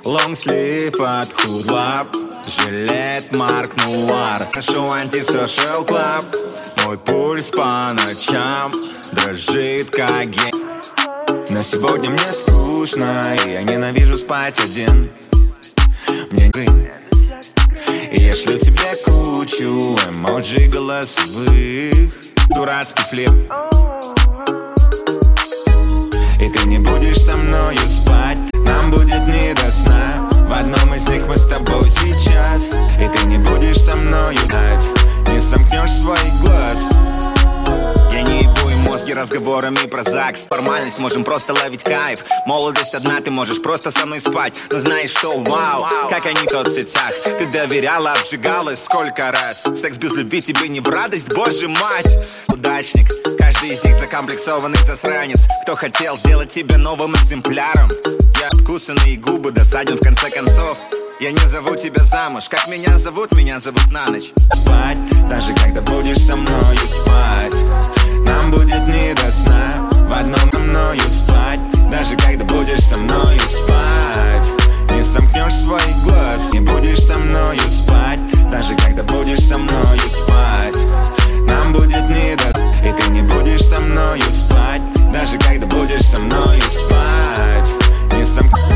Лонгслив от худлап, жилет Марк Нуар. Ношу антисошел клаб, мой пульс по ночам дрожит как Но сегодня мне скучно, и я ненавижу спать один. Мне и я шлю тебе кучу эмоджи голосовых. Дурацкий флип. И ты не будешь со мною спать, нам будет не до сна. В одном из них мы с тобой сейчас. И ты не будешь со мною знать, не сомкнешь своих глаз. Я не ебу и мозги разговорами про ЗАГС. Формальность, можем просто ловить кайф. Молодость одна, ты можешь просто со мной спать. Но знаешь что, вау, как они в соцсетях. Ты доверяла, обжигалась сколько раз. Секс без любви тебе не в радость, боже мать. Удачник, каждый из них закомплексованный засранец. Кто хотел сделать тебя новым экземпляром. Я обкусанные губы досаден в конце концов. Я не зову тебя замуж, как меня зовут на ночь. Спать, даже когда будешь со мною спать. Нам будет не до сна, в одном со мною спать. Даже когда будешь со мною спать. Не сомкнешь своих глаз, не будешь со мною спать. Даже когда будешь со мною спать. Нам будет не до сна, и ты не будешь со мною спать. Даже когда будешь со мною спать. Не сомкнешь.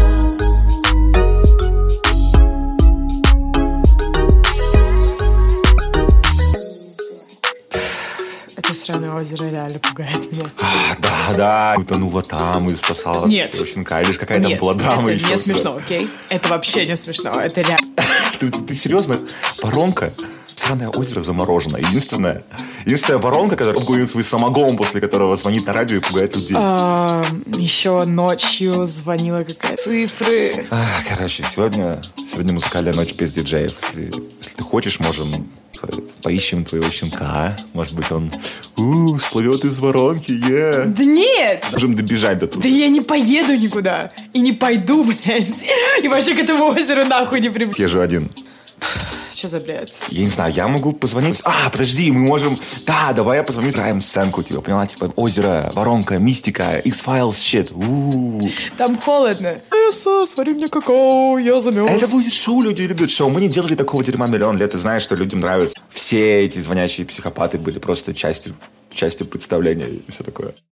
Сраное озеро реально пугает меня. Да, утонула там и спасала щенка. Или какая там была драма еще. Это не смешно, окей? Это вообще не смешно, это реально. Ты серьезно? Воронка? Сраное озеро заморожено. Единственная воронка, которая гонит свой самогон, после которого звонит на радио и пугает людей. Еще ночью звонила какая-то цифры. Короче, сегодня музыкальная ночь без диджеев. Если ты хочешь, можем поищем твоего щенка. Может быть, он всплывет из воронки, Да нет! Можем добежать до туда. Да я не поеду никуда. И не пойду, блядь. И вообще к этому озеру нахуй не приближусь. Я же один. Что за бред? Я не знаю, я могу позвонить. Подожди, мы можем... Да, давай я позвоню. Играем сценку, поняла? Озеро, воронка, мистика, X-Files, shit. Там холодно. Свари мне какао, я замерз. Это будет шоу, люди любят шоу. Мы не делали такого дерьма миллион лет. Ты знаешь, что людям нравится. Все эти звонящие психопаты были просто частью представления и все такое.